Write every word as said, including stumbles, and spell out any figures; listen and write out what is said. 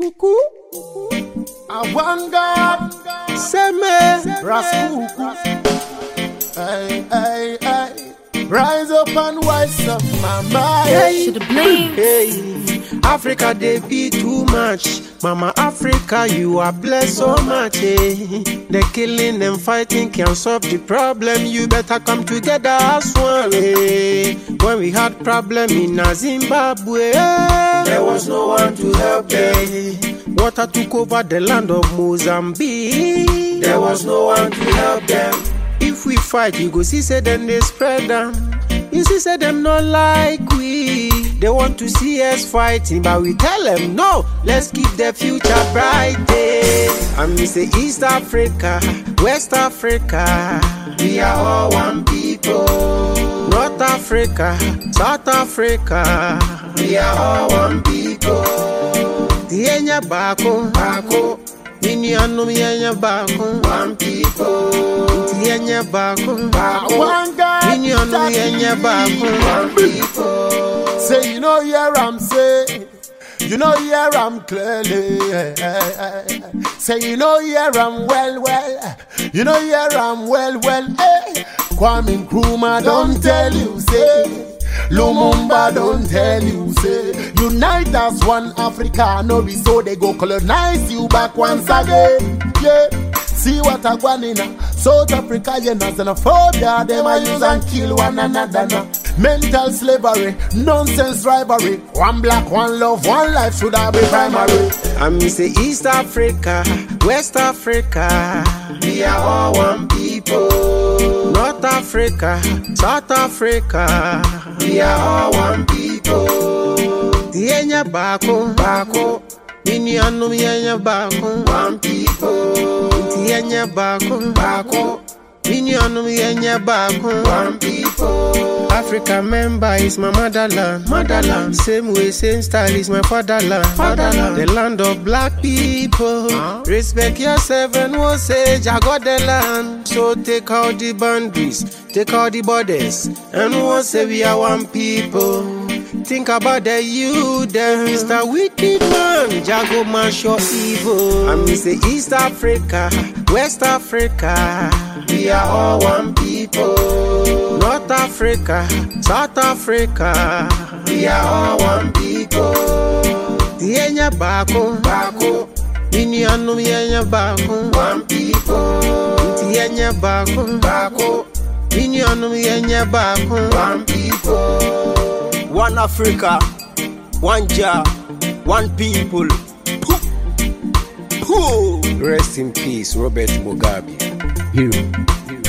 Kuku Awanga Seme Raskuku. Hey, hey, hey. Rise up and wise up my mind. Hey, hey. Africa they be too much. Mama Africa, you are blessed so much. Eh? The killing and fighting can't solve the problem. You better come together as one. Eh? When we had problem in Zimbabwe, there was no one to help them. Water took over the land of Mozambique. There was no one to help them. If we fight, you go see say them they spread them. You see say them not like we. They want to see us fighting, but we tell them no. Let's keep the future bright. I mean say East Africa, West Africa, we are all one people. North Africa, South Africa, we are all one people. Tienya bako, bako. Mini anu mienya bako, one people. Tienya bako, bako. Mini anu mienya bako, one people. Say you know hear I'm say, you know hear I'm clearly. Say you know hear I'm well well, you know hear I'm well well. Hey, Kwame Nkrumah don't tell you say. Lumumba don't tell you, say unite as one Africa, no be so they go colonize you back once again. Yeah, see what I want in South Africa, yeah, xenophobia, them a use and kill one another now. Mental slavery, nonsense rivalry. One black, one love, one life should have been primary. I mean say East Africa, West Africa, we are all one people. North Africa, South Africa, we are all one people. Tienya bako, bako. Mini anu mienya bako, one people. Tienya bako, bako. Mini anu mienya bako, one people. Africa member is my motherland, motherland. Same way, same style is my fatherland, fatherland. The land of black people. Huh? Respect yourself and we'll say, I got the land. So take out the boundaries, take out the borders, and we'll say we are one people. Think about the youth, then Mister Wicked Man, Jago man show evil. I mean say East Africa, West Africa, we are all one people. North Africa, South Africa, we are all one people. Tienya bako, bako. Mini anu mienya bako, one people. Tienya bako, bako. Mini anu mienya bako, one people. One Africa, one Jah, one people. Pooh. Pooh. Rest in peace, Robert Mugabe. Hero. Hero.